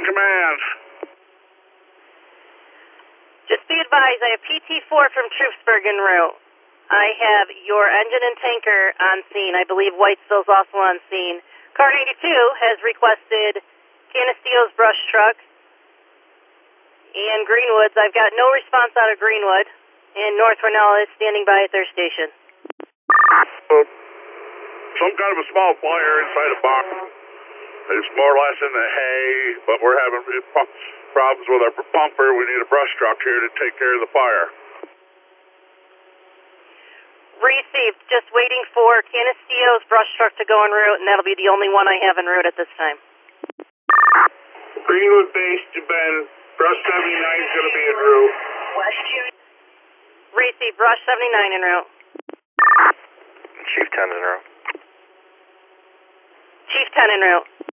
Command. Just be advised, I have PT-4 from Troopsburg en route. I have your engine and tanker on scene. I believe Whitesville's also on scene. Car 92 has requested Canistio's brush truck and Greenwoods. I've got no response out of Greenwood, and North Ronella is standing by at their station. Some kind of a small fire inside a box. It's more or less in the hay, but we're having problems with our bumper. We need a brush truck here to take care of the fire. Received. Just waiting for Canistio's brush truck to go en route, and that'll be the only one I have en route at this time. Greenwood base to Ben. Brush 79 is going to be en route. Received. Brush 79 en route. Chief 10 en route. Chief 10 en route.